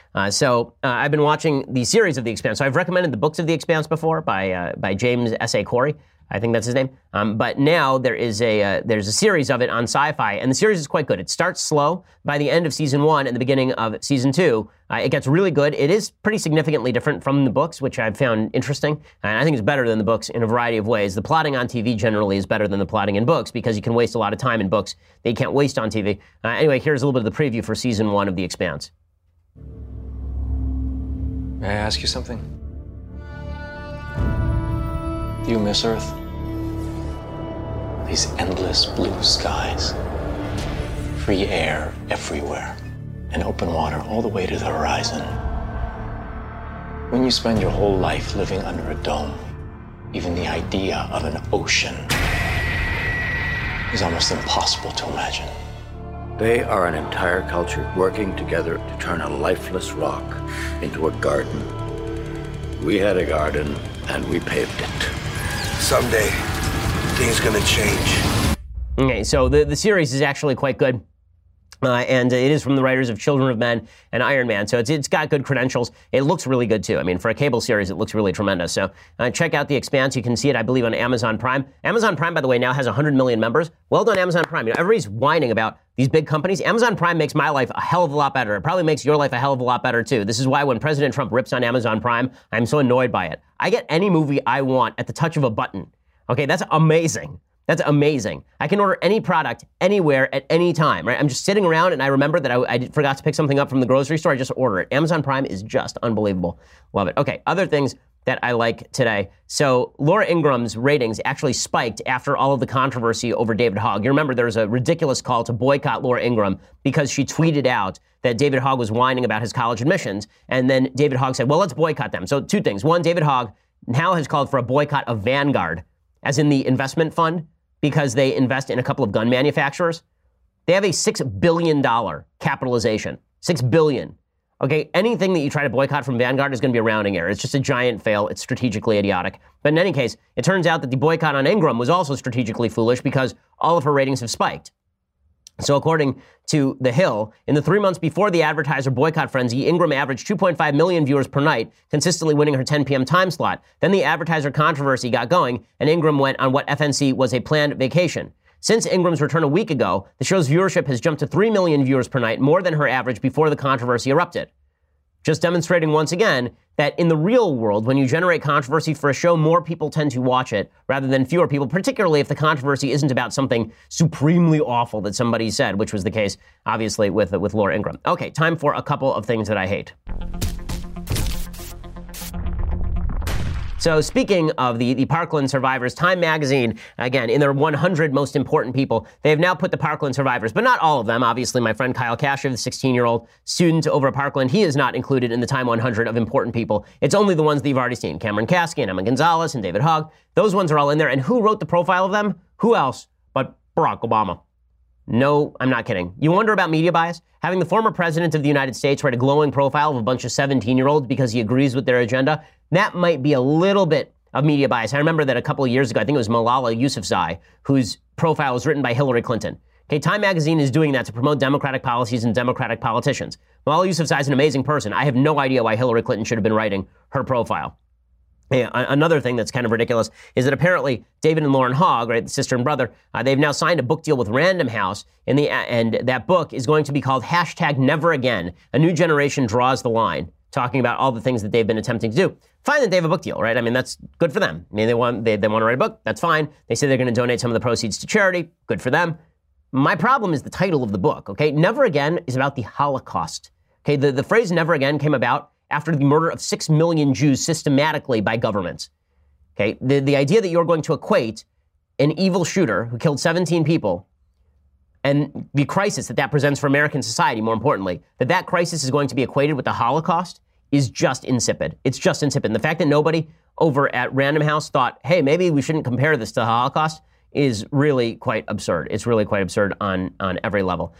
S2: I've been watching the series of The Expanse. So I've recommended the books of The Expanse before by James S.A. Corey. I think that's his name. But now there's a series of it on Sci-Fi, and the series is quite good. It starts slow. By the end of season 1 and the beginning of season 2, it gets really good. It is pretty significantly different from the books, which I've found interesting. And I think it's better than the books in a variety of ways. The plotting on TV generally is better than the plotting in books because you can waste a lot of time in books that you can't waste on TV. Anyway, here's a little bit of the preview for season 1 of The Expanse.
S15: May I ask you something? Do you miss Earth? These endless blue skies, free air everywhere, and open water all the way to the horizon. When you spend your whole life living under a dome, even the idea of an ocean is almost impossible to imagine.
S16: They are an entire culture working together to turn a lifeless rock into a garden. We had a garden and we paved it.
S17: Someday, things gonna change.
S2: Okay, so the series is actually quite good. And it is from the writers of Children of Men and Iron Man. So it's got good credentials. It looks really good, too. I mean, for a cable series, it looks really tremendous. So check out The Expanse. You can see it, I believe, on Amazon Prime. Amazon Prime, by the way, now has 100 million members. Well done, Amazon Prime. You know, everybody's whining about these big companies. Amazon Prime makes my life a hell of a lot better. It probably makes your life a hell of a lot better, too. This is why when President Trump rips on Amazon Prime, I'm so annoyed by it. I get any movie I want at the touch of a button. Okay, that's amazing. That's amazing. I can order any product anywhere at any time, right? I'm just sitting around and I remember that I forgot to pick something up from the grocery store. I just order it. Amazon Prime is just unbelievable. Love it. Okay, other things that I like today. So Laura Ingram's ratings actually spiked after all of the controversy over David Hogg. You remember there was a ridiculous call to boycott Laura Ingraham because she tweeted out that David Hogg was whining about his college admissions. And then David Hogg said, well, let's boycott them. So two things. One, David Hogg now has called for a boycott of Vanguard, as in the investment fund, because they invest in a couple of gun manufacturers. They have a $6 billion capitalization. $6 billion. Okay, anything that you try to boycott from Vanguard is going to be a rounding error. It's just a giant fail. It's strategically idiotic. But in any case, it turns out that the boycott on Ingram was also strategically foolish because all of her ratings have spiked. So according to The Hill, in the 3 months before the advertiser boycott frenzy, Ingram averaged 2.5 million viewers per night, consistently winning her 10 p.m. time slot. Then the advertiser controversy got going, and Ingram went on what FNC was a planned vacation. Since Ingram's return a week ago, the show's viewership has jumped to 3 million viewers per night, more than her average before the controversy erupted. Just demonstrating once again that in the real world, when you generate controversy for a show, more people tend to watch it rather than fewer people, particularly if the controversy isn't about something supremely awful that somebody said, which was the case, obviously, with Laura Ingraham. Okay, time for a couple of things that I hate. So speaking of the Parkland survivors, Time Magazine, again, in their 100 most important people, they have now put the Parkland survivors, but not all of them. Obviously, my friend Kyle Kasher, the 16-year-old student over at Parkland, he is not included in the Time 100 of important people. It's only the ones that you've already seen. Cameron Kasky and Emma Gonzalez and David Hogg. Those ones are all in there. And who wrote the profile of them? Who else but Barack Obama? No, I'm not kidding. You wonder about media bias? Having the former president of the United States write a glowing profile of a bunch of 17-year-olds because he agrees with their agenda, that might be a little bit of media bias. I remember that a couple of years ago, I think it was Malala Yousafzai, whose profile was written by Hillary Clinton. Okay, Time Magazine is doing that to promote Democratic policies and Democratic politicians. Malala Yousafzai is an amazing person. I have no idea why Hillary Clinton should have been writing her profile. Yeah, another thing that's kind of ridiculous is that apparently David and Lauren Hogg, right, the sister and brother, they've now signed a book deal with Random House, and that book is going to be called #NeverAgain. A New Generation Draws the Line, talking about all the things that they've been attempting to do. Fine that they have a book deal, right? I mean, that's good for them. I mean, they want to write a book. That's fine. They say they're going to donate some of the proceeds to charity. Good for them. My problem is the title of the book, okay? Never Again is about the Holocaust. Okay, the phrase never again came about after the murder of 6 million Jews systematically by governments. Okay, the idea that you're going to equate an evil shooter who killed 17 people and the crisis that presents for American society, more importantly, that crisis is going to be equated with the Holocaust is just insipid. It's just insipid. And the fact that nobody over at Random House thought, hey, maybe we shouldn't compare this to the Holocaust is really quite absurd. It's really quite absurd on every level.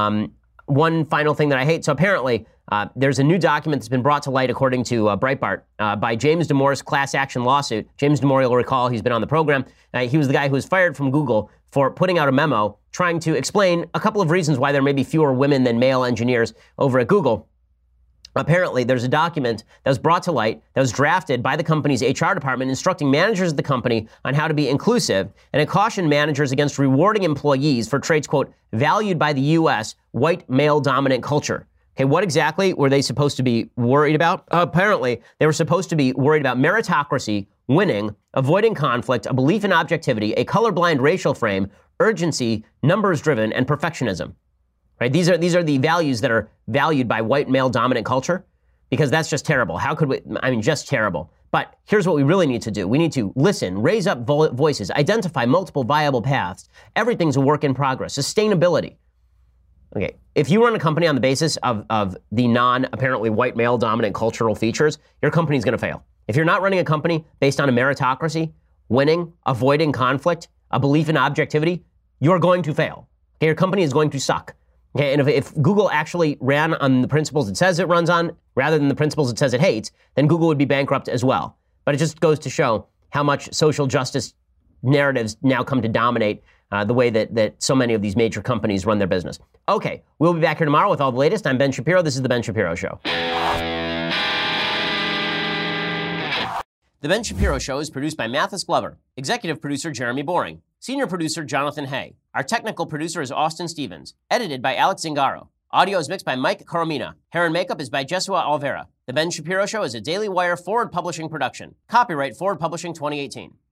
S2: One final thing that I hate. So apparently, there's a new document that's been brought to light, according to Breitbart, by James Damore's class action lawsuit. James Damore, you'll recall, he's been on the program. He was the guy who was fired from Google for putting out a memo trying to explain a couple of reasons why there may be fewer women than male engineers over at Google. Apparently, there's a document that was brought to light that was drafted by the company's HR department instructing managers of the company on how to be inclusive, and it cautioned managers against rewarding employees for traits, quote, valued by the U.S. white male-dominant culture. Okay, what exactly were they supposed to be worried about? Apparently, they were supposed to be worried about meritocracy, winning, avoiding conflict, a belief in objectivity, a colorblind racial frame, urgency, numbers-driven, and perfectionism. Right? These are the values that are valued by white male-dominant culture, because that's just terrible. How could we? I mean, just terrible. But here's what we really need to do. We need to listen, raise up voices, identify multiple viable paths. Everything's a work in progress. Sustainability. Okay, if you run a company on the basis of the non-apparently white male-dominant cultural features, your company's going to fail. If you're not running a company based on a meritocracy, winning, avoiding conflict, a belief in objectivity, you're going to fail. Okay, your company is going to suck. Okay, and if Google actually ran on the principles it says it runs on, rather than the principles it says it hates, then Google would be bankrupt as well. But it just goes to show how much social justice narratives now come to dominate the way that so many of these major companies run their business. Okay, we'll be back here tomorrow with all the latest. I'm Ben Shapiro. This is The Ben Shapiro Show. The Ben Shapiro Show is produced by Mathis Glover, executive producer Jeremy Boring, senior producer Jonathan Hay. Our technical producer is Austin Stevens, edited by Alex Zingaro. Audio is mixed by Mike Coromina. Hair and makeup is by Jesua Alvera. The Ben Shapiro Show is a Daily Wire Forward Publishing production. Copyright Forward Publishing 2018.